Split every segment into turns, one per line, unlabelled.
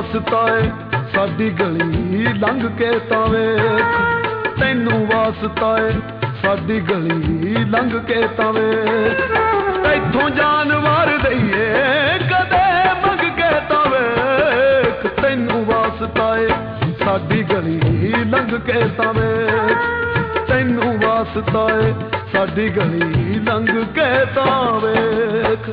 वास्ता है साडी गली लंघ के तां वेख, तैनू वास्ता है साडी गली लंघ के तां वेख, इत्थों जान वार दईए कदे मंग के तां वेख, तैनू वास्ता है साडी गली लंघ के तां वेख, तैनू वास्ता है साडी गली लंघ के तां वेख।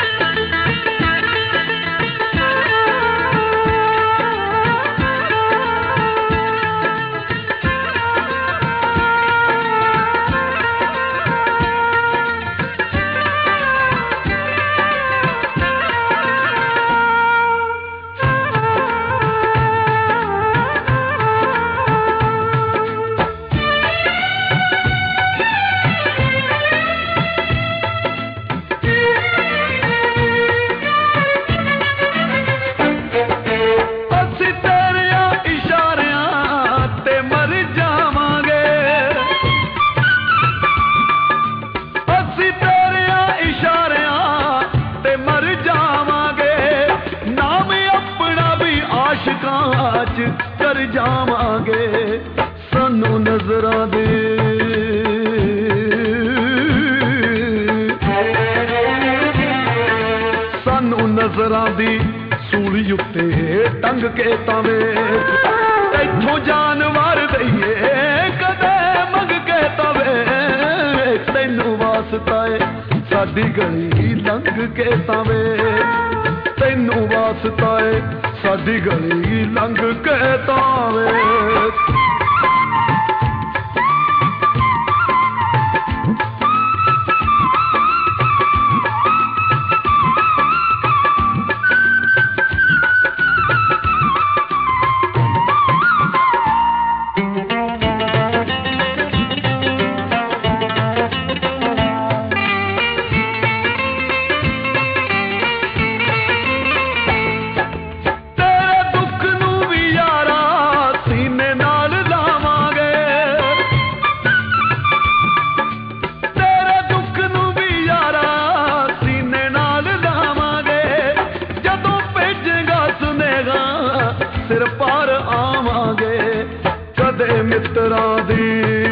कर जावांगे सानू नजरां दे सानू नजरां दी सूली उत्ते टंग के तां वेख, इत्थों जान वार दईए कदे मंग के तां वेख, तैनू वास्ता है साडी गली लंघ के तां वेख, तैनू वास्ता है साडी गली लंघ के तां वेख। सिर पार आवांगे कदे मित्रां दी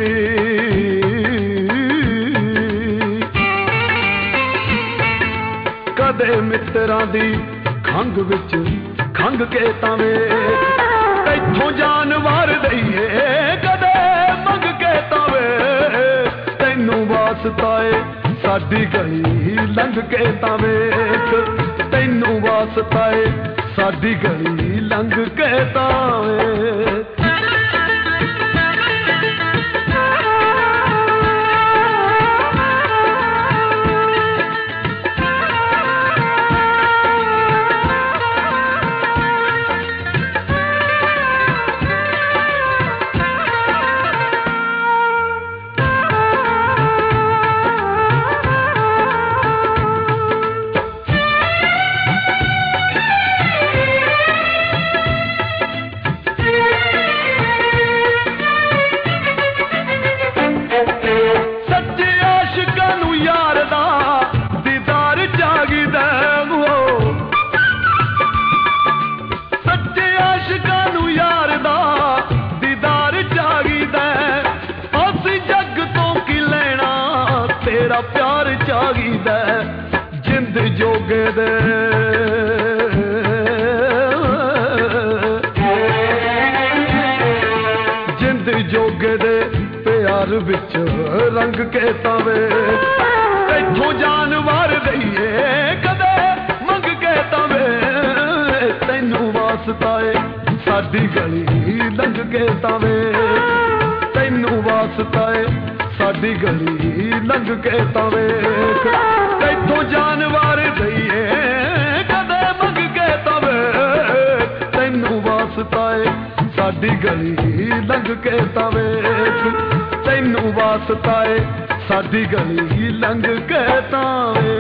कदे मित्रां दी खंघ विच खंघ के तां वेख, इत्थों जान वार दईए कदे मंग के तां वेख, तैनू वास्ता है साडी गली लंघ के तां वेख, तैनू वास्ता है साडी गली लंघ के तां वेख। प्यार चाहिदा जिंद जोगे दे जिंद जोगे दे प्यार विच रंग के तां वेख, इत्थों जान वार दईए कदे मंग के तां वेख, तैनू वास्ता है साडी गली लंघ के तां वेख, तैनू वास्ता है साडी गली लंघ के तां वेख, इत्थों जान वार दईए कदे मंग के तां वेख, तैनू वास्ता है साडी गली लंघ के तां वेख, तैनू वास्ता है साडी गली लंघ के तां वेख।